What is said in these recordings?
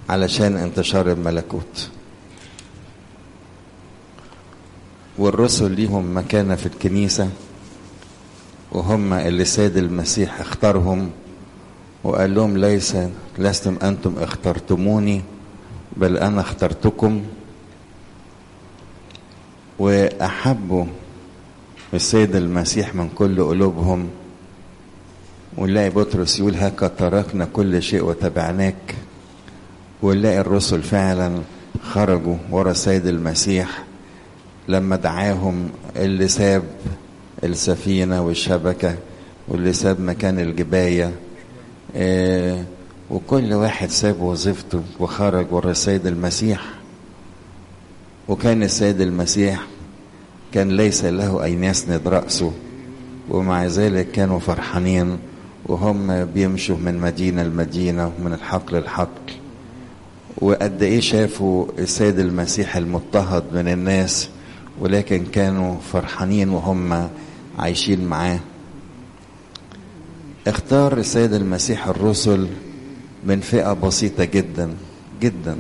علشان انتشار الملكوت. والرسل ليهم مكانة في الكنيسة، وهم اللي سيد المسيح اختارهم وقال لهم لستم أنتم اخترتموني بل أنا اخترتكم. وأحبوا السيد المسيح من كل قلوبهم. ونلاقي بطرس يقول هكا تركنا كل شيء وتبعناك. ونلاقي الرسل فعلا خرجوا ورا السيد المسيح لما دعاهم، اللي ساب السفينة والشبكة واللي ساب مكان الجباية، وكل واحد ساب وظيفته وخرج ورا السيد المسيح. وكان السيد المسيح كان ليس له أن يسند رأسه، ومع ذلك كانوا فرحانين وهم بيمشوا من مدينة لمدينة ومن الحقل للحقل. وقد ايه شافوا السيد المسيح المضطهد من الناس، ولكن كانوا فرحانين وهم عايشين معاه. اختار السيد المسيح الرسل من فئة بسيطة جدا جدا.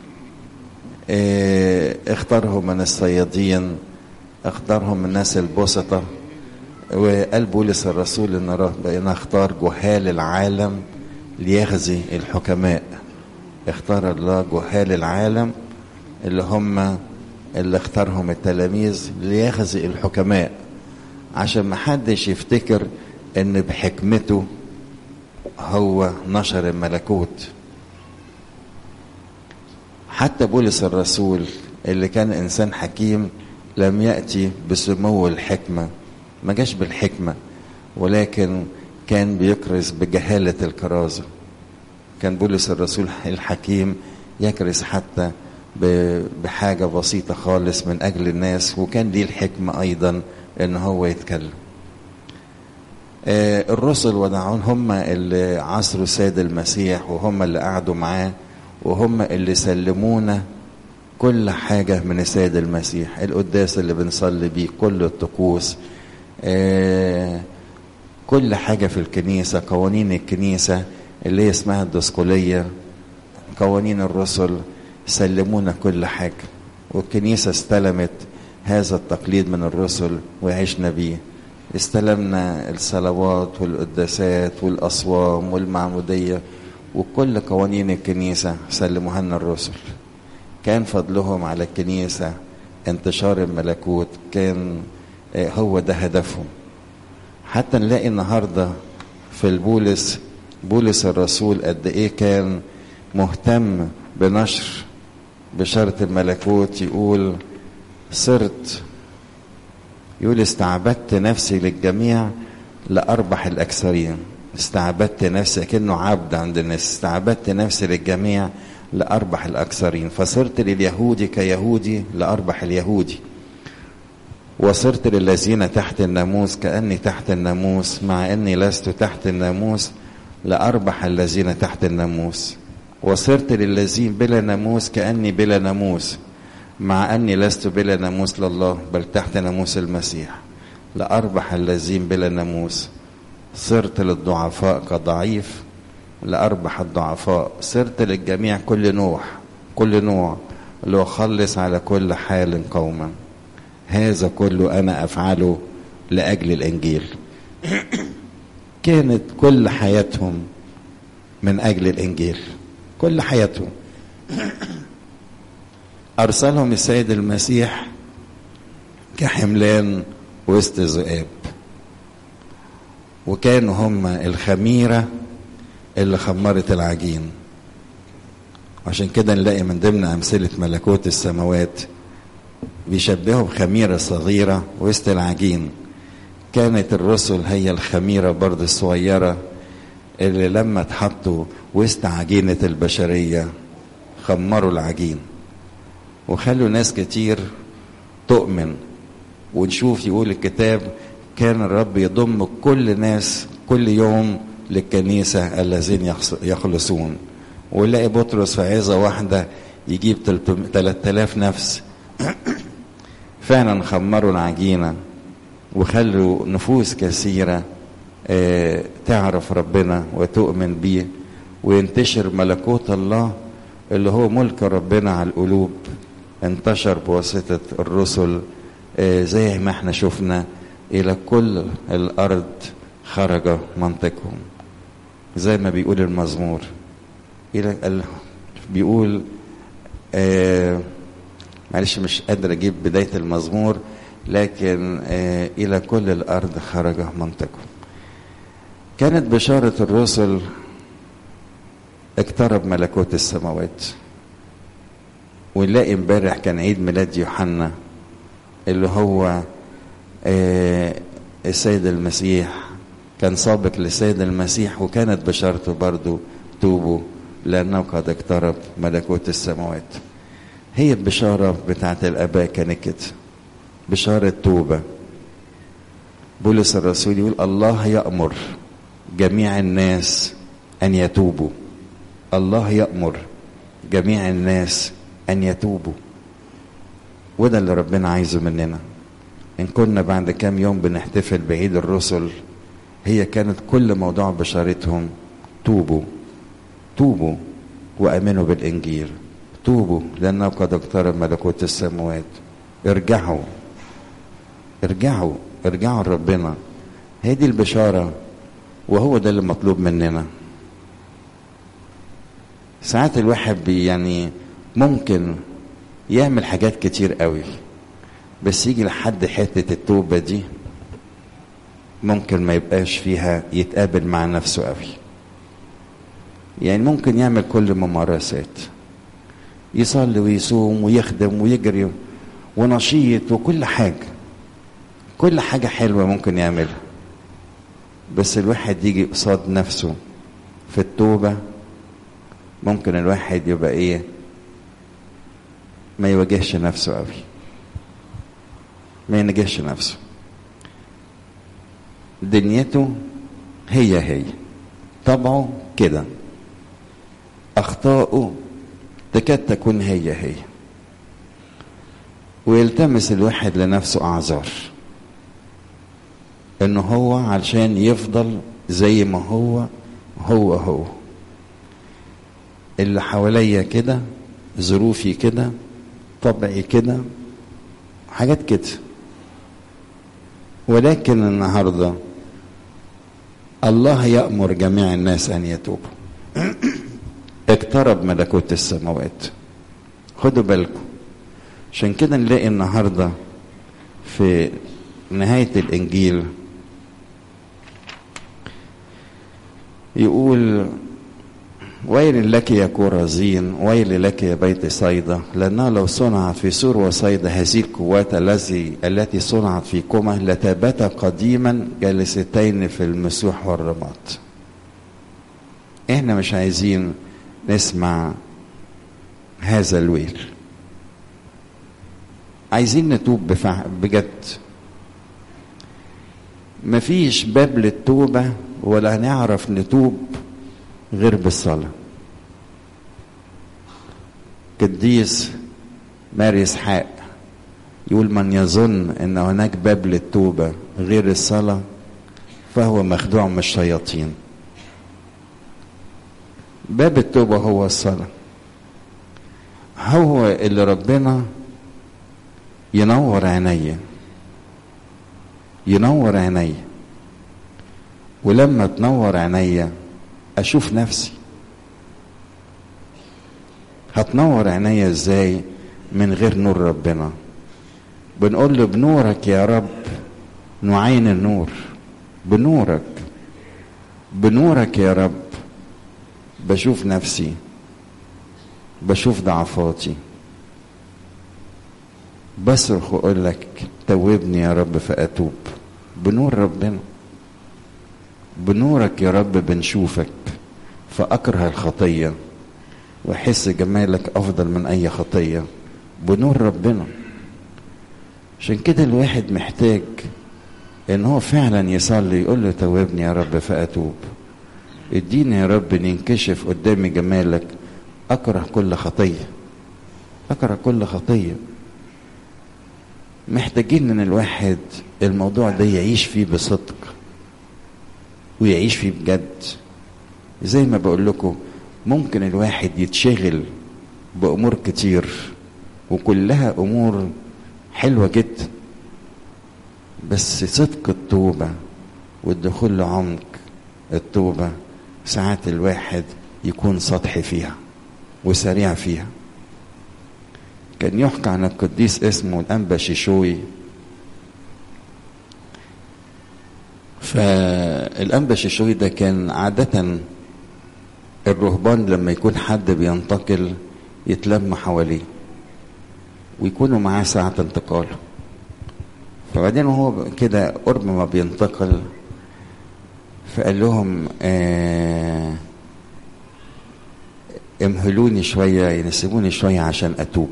اختارهم من الصيادين، اختارهم من الناس البسطة. وقال بولس الرسول ان ربنا اختار جهال العالم ليخزي الحكماء. اختار الله جهال العالم اللي هم اللي اختارهم التلاميذ ليخزي الحكماء، عشان ما حدش يفتكر ان بحكمته هو نشر الملكوت. حتى بولس الرسول اللي كان انسان حكيم لم يأتي بسمو الحكمة، ما جاش بالحكمة، ولكن كان بيكرز بجهالة الكرازة. كان بولس الرسول الحكيم يكرز حتى بحاجة بسيطة خالص من أجل الناس، وكان ليه الحكمة أيضا إن هو يتكلم. الرسل ودعون هم اللي عصروا السيد المسيح، وهم اللي قعدوا معاه، وهم اللي سلمونا كل حاجة من السيد المسيح. القداس اللي بنصلي بيه، كل الطقوس، كل حاجة في الكنيسة، قوانين الكنيسة اللي هي اسمها الدسقلية، قوانين الرسل، سلمونا كل حاجة. والكنيسة استلمت هذا التقليد من الرسل وعشنا بيه. استلمنا الصلوات والقداسات والأصوام والمعمودية وكل قوانين الكنيسة سلموها لنا الرسل. كان فضلهم على الكنيسة انتشار الملكوت، كان هو ده هدفهم. حتى نلاقي النهاردة في بولس الرسول قد ايه كان مهتم بنشر بشارة الملكوت. يقول استعبدت نفسي للجميع لأربح الأكثرين. استعبدت نفسي كأنه عبد عند الناس، استعبدت نفسي للجميع لأربح الأكثرين. فصرت لليهودي كيهودي لأربح اليهودي، وصرت للذين تحت الناموس كأني تحت الناموس مع أني لست تحت الناموس لأربح الذين تحت الناموس. وصرت للذين بلا ناموس كأني بلا ناموس مع أني لست بلا ناموس لله بل تحت ناموس المسيح لأربح الذين بلا ناموس. صرت للضعفاء كضعيف لأربح الضعفاء. صرت للجميع كل نوع لأخلص على كل حال قوما. هذا كله أنا أفعله لأجل الإنجيل. كانت كل حياتهم من أجل الإنجيل، كل حياتهم. أرسلهم السيد المسيح كحملان وسط ذئاب، وكانوا هم الخميرة اللي خمرت العجين. عشان كده نلاقي من ضمن أمثلة ملكوت السماوات بيشبهوا بخميرة صغيرة وسط العجين. كانت الرسل هي الخميرة برضه الصغيرة اللي لما اتحطوا وسط عجينة البشرية خمروا العجين وخلوا ناس كتير تؤمن. ونشوف يقول الكتاب كان الرب يضم كل ناس كل يوم للكنيسة الذين يخلصون. ونلاقي بطرس في عظة واحدة يجيب 3000 نفس. فعلا خمروا العجينة وخلوا نفوس كثيرة تعرف ربنا وتؤمن بيه، وينتشر ملكوت الله اللي هو ملك ربنا على القلوب انتشر بواسطة الرسل. زي ما احنا شفنا إلى كل الأرض خرج منطقهم، زي ما بيقول المزمور. بيقول معلش مش قادر أجيب بداية المزمور، لكن إلى كل الأرض خرج منطقهم. كانت بشارة الرسل اقترب ملكوت السماوات. ونلاقي امبارح كان عيد ميلاد يوحنا اللي هو السيد المسيح، كان سابق للسيد المسيح، وكانت بشارته برضو توبوا لأنه قد اقترب ملكوت السماوات. هي البشارة بتاعت الآباء كانت كده، بشارة توبة. بولس الرسول يقول الله يأمر جميع الناس أن يتوبوا. الله يأمر جميع الناس أن يتوبوا، وده اللي ربنا عايزه مننا. إن كنا بعد كام يوم بنحتفل بعيد الرسل، هي كانت كل موضوع بشارتهم توبوا، توبوا وأمنوا بالإنجيل، توبوا لأنه قد اقترب ملكوت السماوات. ارجعوا ارجعوا ارجعوا لربنا. هي دي البشارة، وهو ده اللي مطلوب مننا. ساعات الواحد يعني ممكن يعمل حاجات كتير قوي، بس يجي لحد حتة التوبة دي ممكن ما يبقاش فيها يتقابل مع نفسه قوي. يعني ممكن يعمل كل ممارسات، يصلي ويصوم ويخدم ويجري ونشيط وكل حاجة، كل حاجة حلوة ممكن يعملها، بس الواحد يجي قصاد نفسه في التوبة ممكن الواحد يبقى ما يواجهش نفسه قوي، ما ينجحش نفسه. دنيته هي طبعه كده، أخطاؤه تكاد تكون هي، ويلتمس الواحد لنفسه أعذار إنه هو علشان يفضل زي ما هو اللي حواليا كده، ظروفي كده، طبعي كده، حاجات كده. ولكن النهارده الله يأمر جميع الناس أن يتوبوا. اقترب ملكوت السماوات. خدوا بالكم، عشان كده نلاقي النهارده في نهاية الإنجيل يقول ويل لك يا كورازين، ويل لك يا بيت صيدا، لأنها لو صنعت في سور وصيدا هذه القوات التي صنعت فيكما لتباتا قديما جالستين في المسوح والرماد. احنا مش عايزين نسمع هذا الويل، عايزين نتوب بجد. مفيش باب للتوبة ولا هنعرف نتوب غير بالصلاة. قديس ماري إسحاق يقول من يظن ان هناك باب للتوبة غير الصلاة فهو مخدوع من الشياطين. باب التوبة هو الصلاة، هو اللي ربنا ينور عيني، ولما تنور عيني اشوف نفسي. هتنور عيني ازاي من غير نور ربنا؟ بنقول له بنورك يا رب نعين النور، بنورك يا رب بشوف نفسي، بشوف ضعفاتي، بصرخ واقول لك توبني يا رب فاتوب. بنور ربنا، بنورك يا رب بنشوفك فاكره الخطيه واحس جمالك افضل من اي خطيه. بنور ربنا. عشان كده الواحد محتاج ان هو فعلا يصلي يقول له توبني يا رب فاتوب، اديني يا رب ننكشف قدامي جمالك، اكره كل خطيه. محتاجين ان الواحد الموضوع ده يعيش فيه بصدق ويعيش فيه بجد. زي ما بقول لكم ممكن الواحد يتشغل بأمور كتير وكلها أمور حلوة جدا، بس صدق التوبة والدخول لعمق التوبة ساعات الواحد يكون سطحي فيها وسريع فيها. كان يحكى عن القديس اسمه الأنبا شيشوي. فالأنبا شيشوي ده كان عادة الرهبان لما يكون حد بينتقل يتلم حواليه ويكونوا معاه ساعة انتقاله. فبعدين هو كده قرب ما بينتقل فقال لهم امهلوني شوية، ينسبوني شوية عشان أتوب.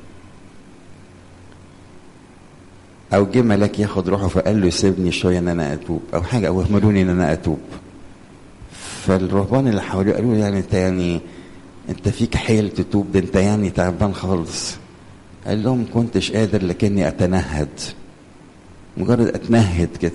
أو جه ملاك ياخد روحه فقال له سيبني شوية إن أنا أتوب أو حاجة، أو اهملوني إن أنا أتوب. فالرهبان اللي حواليه قالوا يعني أنت فيك حيل تتوب، ده أنت يعني تعبان خالص. قال لهم كنتش قادر لكني أتنهد، مجرد أتنهد كده.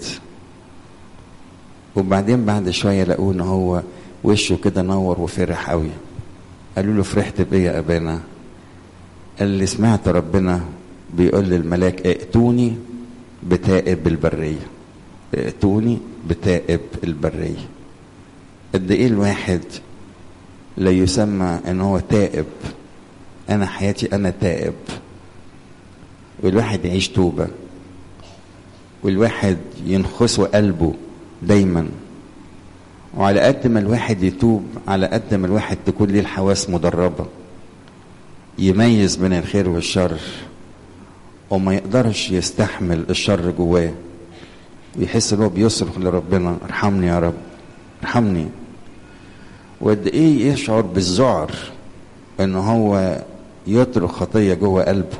وبعدين بعد شوية لقوه إن هو وشه كده نور وفرح قوي. قالوا له فرحت بيه يا أبانا؟ قال لي سمعت ربنا بيقول للملاك ائتوني بتائب البرية، ائتوني بتائب البرية. قد ايه الواحد لا يسمى ان هو تائب. انا حياتي انا تائب، والواحد يعيش توبة، والواحد ينخسه قلبه دايما. وعلى قد ما الواحد يتوب على قد ما الواحد تكون ليه الحواس مدربة، يميز بين الخير والشر، وما يقدرش يستحمل الشر جواه، ويحس ان هو بيصرخ لربنا ارحمني يا رب ارحمني. وقد ايه يشعر بالذعر ان هو يترك خطيه جوه قلبه.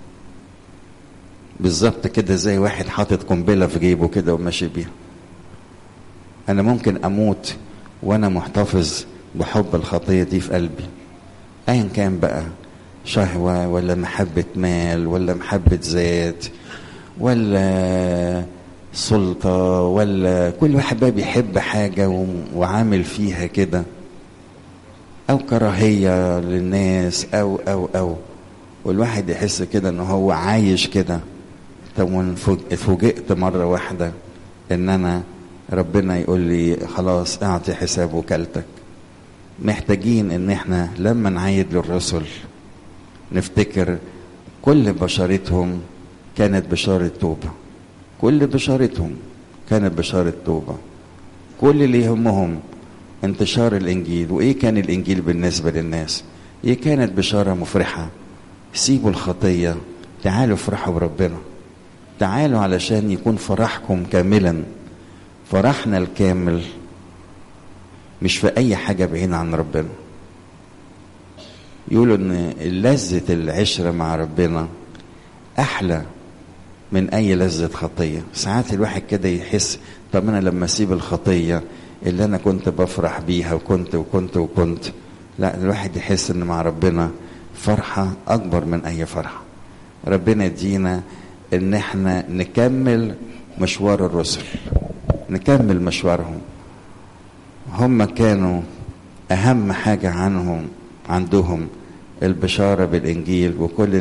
بالظبط كده زي واحد حاطط قنبله في جيبه كده وماشي بيها. انا ممكن اموت وانا محتفظ بحب الخطيه دي في قلبي، ايا كان بقى، شهوه ولا محبه مال ولا محبه ذات ولا سلطه، ولا كل واحد بقى بيحب حاجه وعامل فيها كده، او كراهيه للناس او والواحد يحس كده ان هو عايش كده. طب اتفوجئت مره واحده ان انا ربنا يقول لي خلاص اعطي حساب وكالتك. محتاجين ان احنا لما نعيد للرسل نفتكر كل بشارتهم كانت بشارة توبة، كل بشارتهم كانت بشارة توبة. كل اللي يهمهم انتشار الانجيل. وايه كان الانجيل بالنسبة للناس؟ ايه كانت بشارة مفرحة. سيبوا الخطية، تعالوا افرحوا بربنا، تعالوا علشان يكون فرحكم كاملا. فرحنا الكامل مش في اي حاجة بعيدة عن ربنا. يقولوا ان لذة العشرة مع ربنا احلى من اي لذة خطية. ساعات الواحد كده يحس طب انا لما اسيب الخطية اللي انا كنت بفرح بيها وكنت لا، الواحد يحس ان مع ربنا فرحة اكبر من اي فرحة. ربنا يدينا ان احنا نكمل مشوار الرسل، نكمل مشوارهم. هم كانوا اهم حاجة عندهم البشارة بالانجيل، وكل